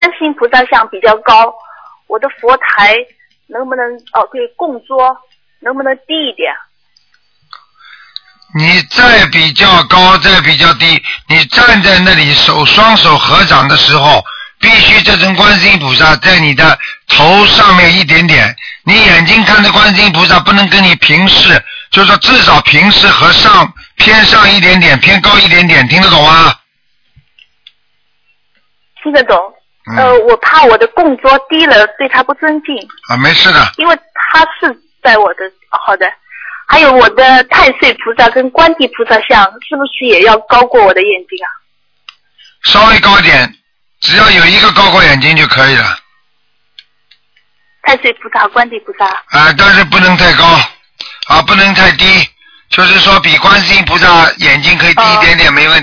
世音菩萨像比较高，我的佛台能不能对供桌能不能低一点？ 你再比较高，再比较低，你站在那里双手合掌的时候，必须这尊观世音菩萨在你的头上面一点点，你眼睛看着观世音菩萨不能跟你平视，就是说至少平视和偏上一点点，偏高一点点，听得懂吗？ 听得懂。我怕我的供桌低了对他不尊敬。 没事的。 因为他是在我的好的。还有我的太岁菩萨跟观地菩萨像是不是也要高过我的眼睛啊？ 稍微高点，只要有一个高过眼睛就可以了。 太岁菩萨和观地菩萨。 但是不能太高，不能太低，就是说比观世音菩萨眼睛可以低一点点没问题。